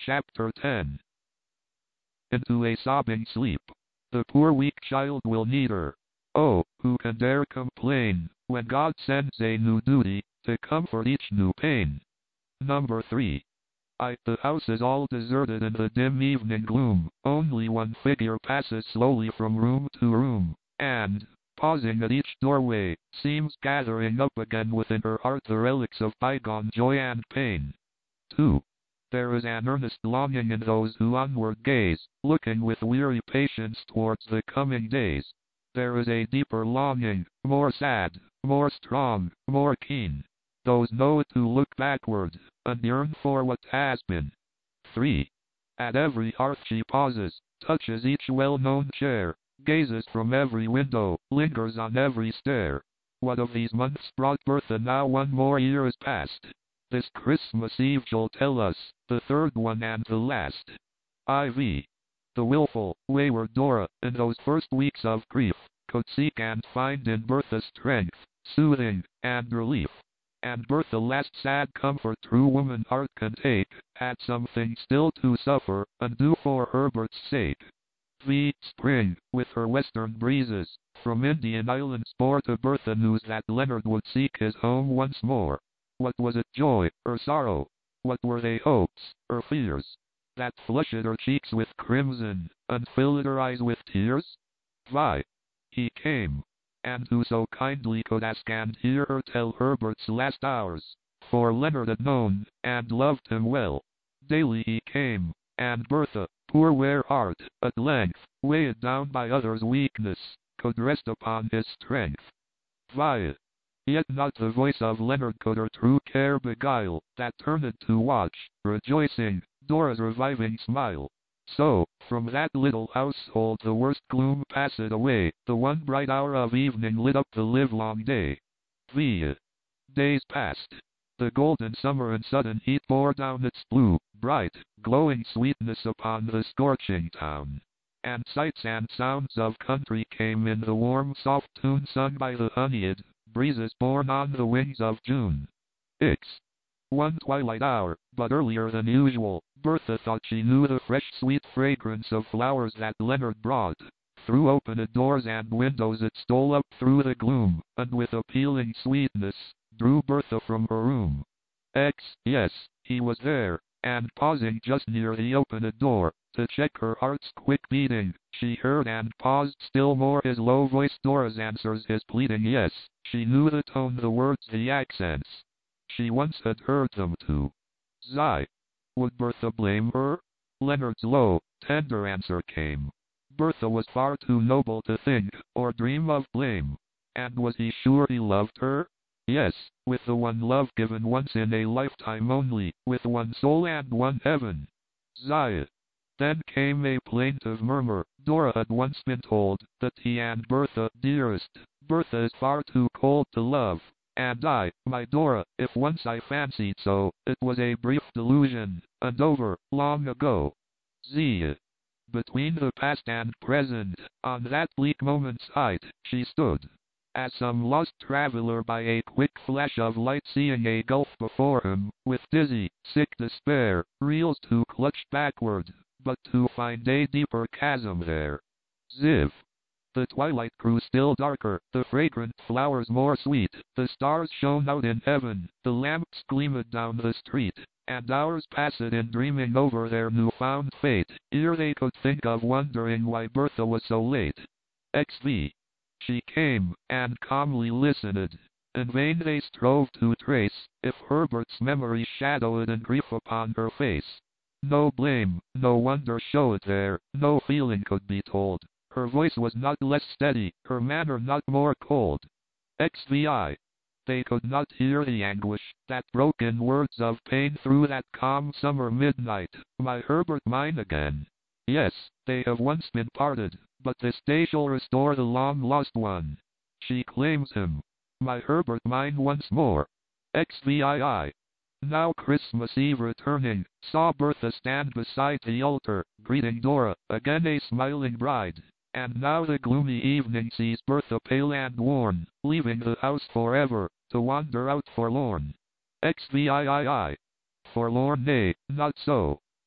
Chapter 10. Into a sobbing sleep. The poor weak child will need her. Oh, who can dare complain, when God sends a new duty, to comfort each new pain? Number 3. The house is all deserted in the dim evening gloom. Only one figure passes slowly from room to room, and, pausing at each doorway, seems gathering up again within her heart the relics of bygone joy and pain. 2. There is an earnest longing in those who onward gaze, looking with weary patience towards the coming days. There is a deeper longing, more sad, more strong, more keen. Those know it who look backward, and yearn for what has been. 3. At every hearth she pauses, touches each well-known chair, gazes from every window, lingers on every stair. What of these months brought Bertha now one more year is past? This Christmas Eve she'll tell us, the third one and the last. IV. The willful, wayward Dora, in those first weeks of grief, could seek and find in Bertha strength, soothing, and relief. And Bertha last sad comfort true woman heart can take, had something still to suffer, and do for Herbert's sake. V. Spring, with her western breezes, from Indian islands bore to Bertha news that Leonard would seek his home once more. What was it, joy, or sorrow? What were they, hopes, or fears, that flushed her cheeks with crimson, and filled her eyes with tears? Vi. He came. And who so kindly could ask and hear her tell Herbert's last hours? For Leonard had known, and loved him well. Daily he came, and Bertha, poor wear heart, at length, weighed down by others' weakness, could rest upon his strength. Vi. Yet not the voice of Leonard could her true care beguile, that turned to watch, rejoicing, Dora's reviving smile. So, from that little household the worst gloom passed away, the one bright hour of evening lit up the livelong day. V. Days passed. The golden summer in sudden heat bore down its blue, bright, glowing sweetness upon the scorching town. And sights and sounds of country came in the warm soft tune sung by the honeyed breezes borne on the wings of June. X. One twilight hour, but earlier than usual, Bertha thought she knew the fresh sweet fragrance of flowers that Leonard brought. Through opened doors and windows it stole up through the gloom, and with appealing sweetness, drew Bertha from her room. Yes, he was there, and pausing just near the opened door, to check her heart's quick beating, she heard and paused still more his low voice Dora's answers his pleading yes. She knew the tone, the words, the accents. She once had heard them too. Sigh. Would Bertha blame her? Leonard's low, tender answer came. Bertha was far too noble to think, or dream of blame. And was he sure he loved her? Yes, with the one love given once in a lifetime only, with one soul and one heaven. Sigh. Then came a plaintive murmur. Dora had once been told that he and Bertha, dearest, Bertha is far too cold to love. And I, my Dora, if once I fancied so, it was a brief delusion, and over, long ago. Z. Between the past and present, on that bleak moment's height, she stood, as some lost traveler by a quick flash of light seeing a gulf before him, with dizzy, sick despair, reels to clutch backward, but to find a deeper chasm there. Ziv. The twilight grew still darker, the fragrant flowers more sweet, the stars shone out in heaven, the lamps gleamed down the street, and hours passed in dreaming over their new-found fate, ere they could think of wondering why Bertha was so late. XV. She came, and calmly listened. In vain they strove to trace, if Herbert's memory shadowed in grief upon her face. No blame, no wonder showed there, no feeling could be told. Her voice was not less steady, her manner not more cold. XVI. They could not hear the anguish that broke in words of pain through that calm summer midnight. My Herbert mine again. Yes, they have once been parted, but this day shall restore the long-lost one. She claims him. My Herbert mine once more. XVII. Now Christmas Eve returning, saw Bertha stand beside the altar, greeting Dora, again a smiling bride. And now the gloomy evening sees Bertha pale and worn, leaving the house forever, to wander out forlorn. XVIII. Forlorn, nay, not so.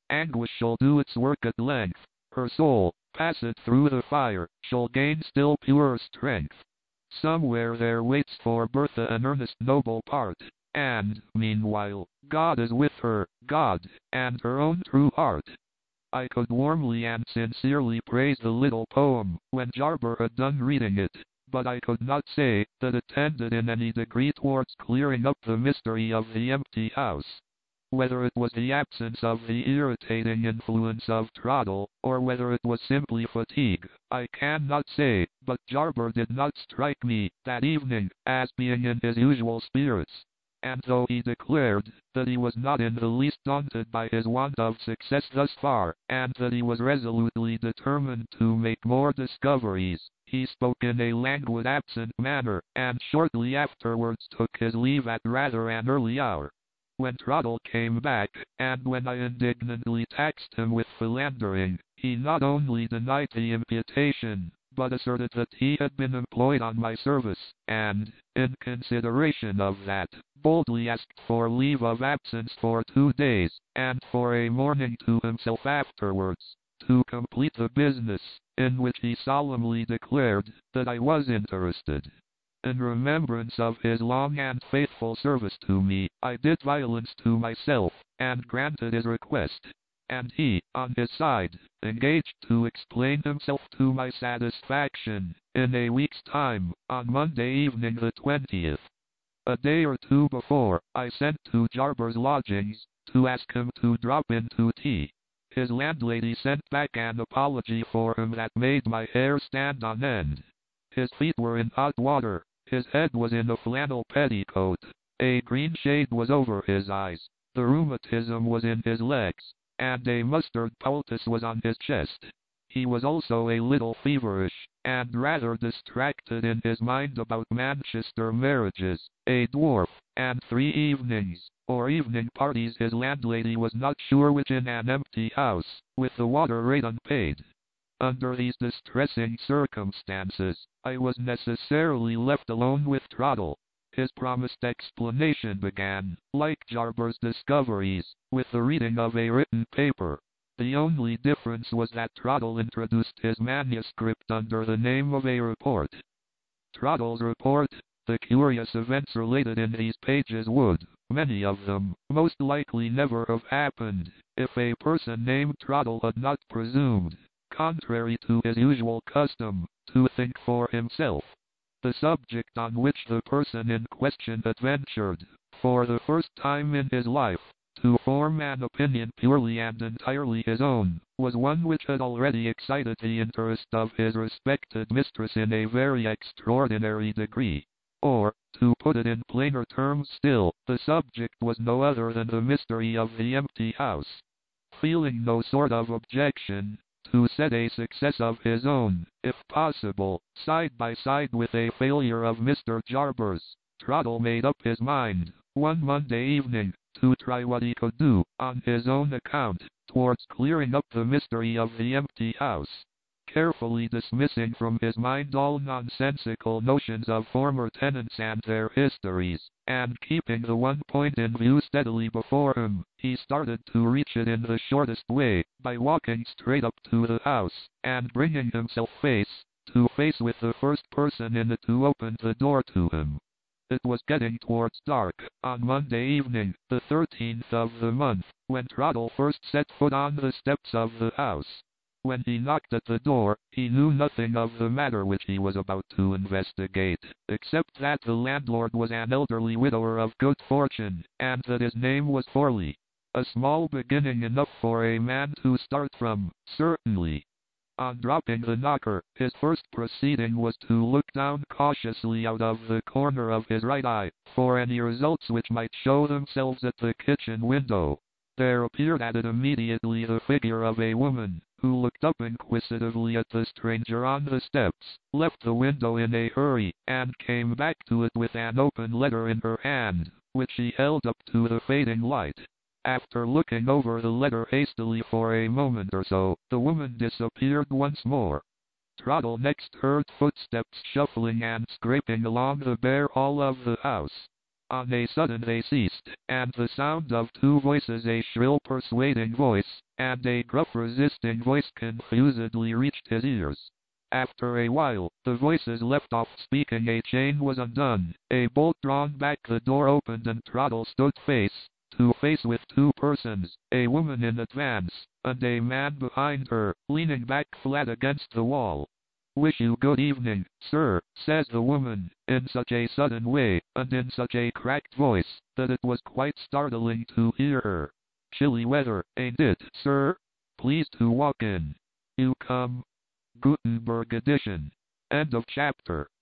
Anguish shall do its work at length. Her soul, passed through the fire, shall gain still purer strength. Somewhere there waits for Bertha an earnest noble part, and, meanwhile, God is with her, God, and her own true heart. I could warmly and sincerely praise the little poem when Jarber had done reading it, but I could not say that it tended in any degree towards clearing up the mystery of the empty house. Whether it was the absence of the irritating influence of Trottle, or whether it was simply fatigue, I cannot say, but Jarber did not strike me, that evening, as being in his usual spirits. And though he declared that he was not in the least daunted by his want of success thus far, and that he was resolutely determined to make more discoveries, he spoke in a languid absent manner, and shortly afterwards took his leave at rather an early hour. When Trottle came back, and when I indignantly taxed him with philandering, he not only denied the imputation, but asserted that he had been employed on my service, and, in consideration of that, boldly asked for leave of absence for 2 days, and for a morning to himself afterwards, to complete the business, in which he solemnly declared that I was interested. In remembrance of his long and faithful service to me, I did violence to myself, and granted his request. And he, on his side, engaged to explain himself to my satisfaction, in a week's time, on Monday evening the 20th. A day or two before, I sent to Jarber's lodgings, to ask him to drop in to tea. His landlady sent back an apology for him that made my hair stand on end. His feet were in hot water, his head was in a flannel petticoat, a green shade was over his eyes, the rheumatism was in his legs, and a mustard poultice was on his chest. He was also a little feverish, and rather distracted in his mind about Manchester marriages, a dwarf, and 3 evenings, or evening parties his landlady was not sure which in an empty house, with the water rate unpaid. Under these distressing circumstances, I was necessarily left alone with Trottle. His promised explanation began, like Jarber's discoveries, with the reading of a written paper. The only difference was that Trottle introduced his manuscript under the name of a report. Trottle's report, the curious events related in these pages would, many of them, most likely never have happened, if a person named Trottle had not presumed, contrary to his usual custom, to think for himself. The subject on which the person in question had ventured, for the first time in his life, to form an opinion purely and entirely his own, was one which had already excited the interest of his respected mistress in a very extraordinary degree. Or, to put it in plainer terms still, the subject was no other than the mystery of the empty house. Feeling no sort of objection to set a success of his own, if possible, side by side with a failure of Mr. Jarber's, Trottle made up his mind, one Monday evening, to try what he could do, on his own account, towards clearing up the mystery of the empty house. Carefully dismissing from his mind all nonsensical notions of former tenants and their histories, and keeping the one point in view steadily before him, he started to reach it in the shortest way, by walking straight up to the house, and bringing himself face to face with the first person in it who opened the door to him. It was getting towards dark, on Monday evening, the 13th of the month, when Trottle first set foot on the steps of the house. When he knocked at the door, he knew nothing of the matter which he was about to investigate, except that the landlord was an elderly widower of good fortune, and that his name was Forley. A small beginning enough for a man to start from, certainly. On dropping the knocker, his first proceeding was to look down cautiously out of the corner of his right eye, for any results which might show themselves at the kitchen window. There appeared at it immediately the figure of a woman, who looked up inquisitively at the stranger on the steps, left the window in a hurry, and came back to it with an open letter in her hand, which she held up to the fading light. After looking over the letter hastily for a moment or so, the woman disappeared once more. Trottle next heard footsteps shuffling and scraping along the bare hall of the house. On a sudden they ceased, and the sound of 2 voices, a shrill persuading voice, and a gruff resisting voice confusedly reached his ears. After a while, the voices left off speaking. A chain was undone, a bolt drawn back, the door opened, and Trottle stood face to face with two persons, a woman in advance, and a man behind her, leaning back flat against the wall. "Wish you good evening, sir," says the woman, in such a sudden way, and in such a cracked voice, that it was quite startling to hear her. "Chilly weather, ain't it, sir? Please to walk in. You come." Gutenberg edition. End of chapter.